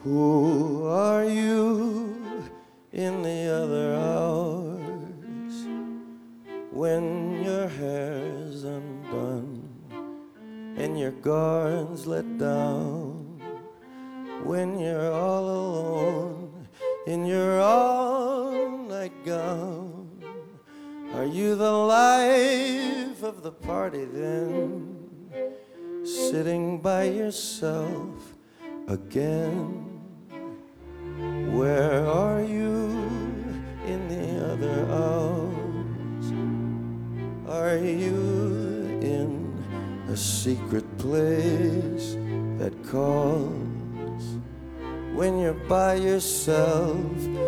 Who are you in the other hours when your hair's undone and your guard's let down, when you're all alone in your all-night gown? Are you the life of the party then, sitting by yourself again? Where are you in the other hours? Are you in a secret place that calls when you're by yourself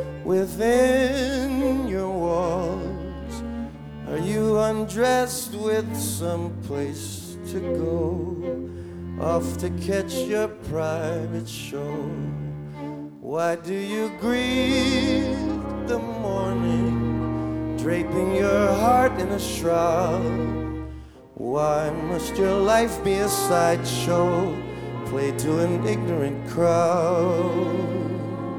within your walls? Are you undressed with some place to go, off to catch your private show? Why do you greet the morning, draping your heart in a shroud? Why must your life be a sideshow, played to an ignorant crowd?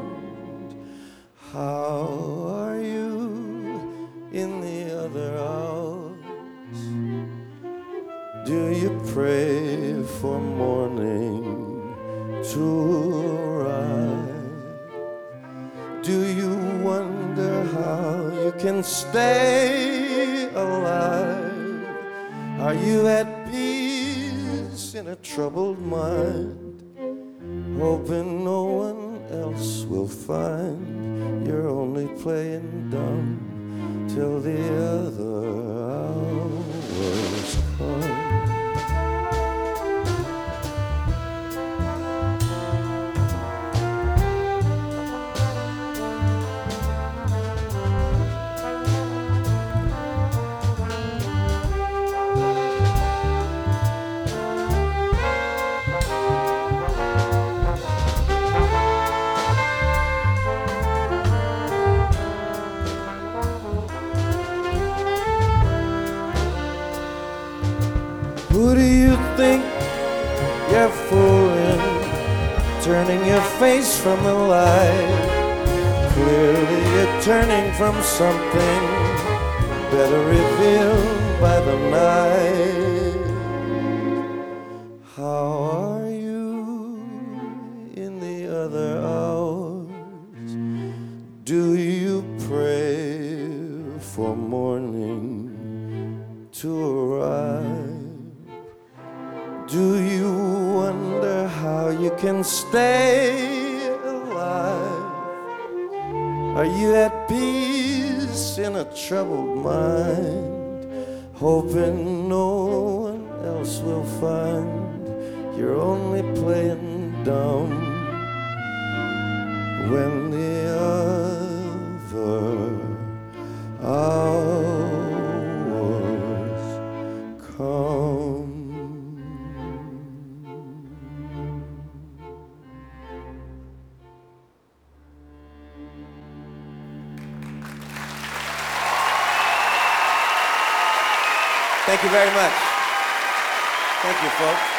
How are you in the other hours? Do you pray for morning to rise? Do you wonder how you can stay alive? Are you at peace in a troubled mind, hoping no one else will find you're only playing dumb till the other hours come? Who do you think you're fooling, turning your face from the light? Clearly you're turning from something better revealed by the night. How are you in the other hours? Do you pray for morning to arrive? Do you wonder how you can stay alive? Are you at peace in a troubled mind, hoping no one else will find you're only playing dumb when the other hours come? Thank you very much. Thank you, folks.